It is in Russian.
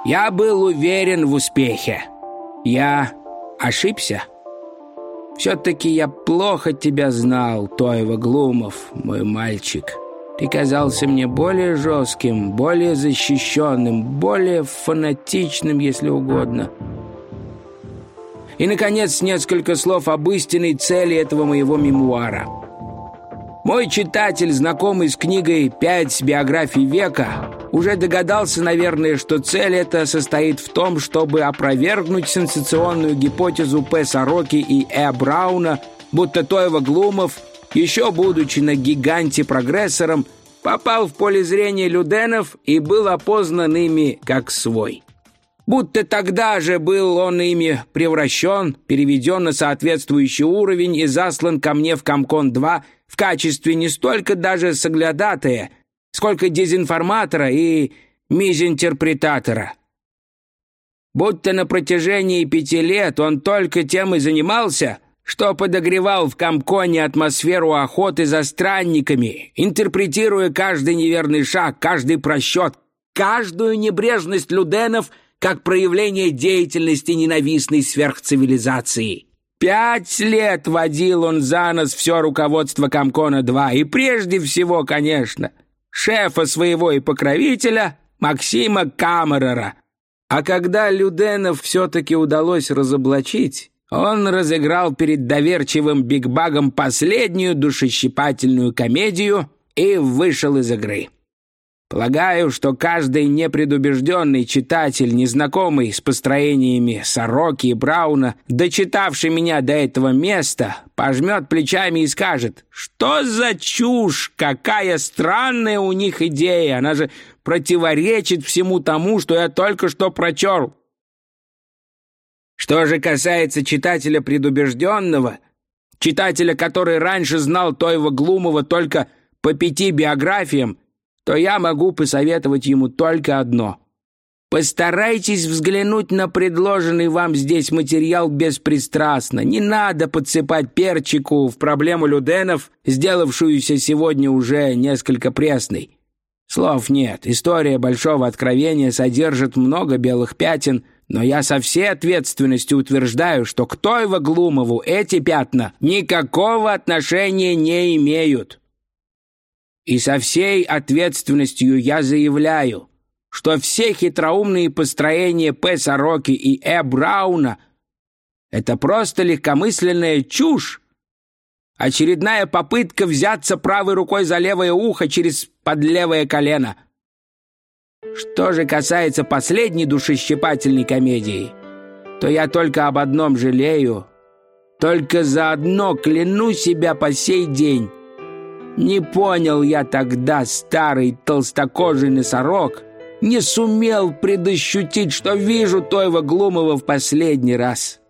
Я был уверен в успехе. Я ошибся. Все-таки я плохо тебя знал, Тойва Глумов, мой мальчик. Ты казался мне более жестким, более защищенным, более фанатичным, если угодно. И, наконец, несколько слов об истинной цели этого моего мемуара. Мой читатель, знакомый с книгой «5 биографий века», уже догадался, наверное, что цель эта состоит в том, чтобы опровергнуть сенсационную гипотезу П. Сороки и Э. Брауна, будто Тойва Глумов, еще будучи на гиганте прогрессором, попал в поле зрения Люденов и был опознан ими как свой. Будто тогда же был он ими превращен, переведен на соответствующий уровень и заслан ко мне в Комкон-2 в качестве не столько даже соглядатая, сколько дезинформатора и мизинтерпретатора. Будто на протяжении 5 лет он только тем и занимался, что подогревал в Комконе атмосферу охоты за странниками, интерпретируя каждый неверный шаг, каждый просчет, каждую небрежность Люденов как проявление деятельности ненавистной сверхцивилизации. 5 лет водил он за нос все руководство Комкона-2, и прежде всего, конечно, шефа своего и покровителя Максима Камерера. А когда Люденов все-таки удалось разоблачить, он разыграл перед доверчивым бигбагом последнюю душещипательную комедию и вышел из игры. Полагаю, что каждый непредубежденный читатель, незнакомый с построениями Сороки и Брауна, дочитавший меня до этого места, пожмет плечами и скажет: «Что за чушь? Какая странная у них идея! Она же противоречит всему тому, что я только что прочел». Что же касается читателя предубежденного, читателя, который раньше знал Тойва Глумова только по 5 биографиям, то я могу посоветовать ему только одно. Постарайтесь взглянуть на предложенный вам здесь материал беспристрастно. Не надо подсыпать перчику в проблему Люденов, сделавшуюся сегодня уже несколько пресной. Слов нет. История Большого Откровения содержит много белых пятен, но я со всей ответственностью утверждаю, что к Тойва Глумову эти пятна никакого отношения не имеют. И со всей ответственностью я заявляю, что все хитроумные построения П. Сороки и Э. Брауна — это просто легкомысленная чушь, очередная попытка взяться правой рукой за левое ухо через подлевое колено. Что же касается последней душещипательной комедии, то я только об одном жалею, только заодно кляну себя по сей день. Не понял я тогда, старый толстокожий носорог, не сумел предощутить, что вижу Тойва Глумова в последний раз.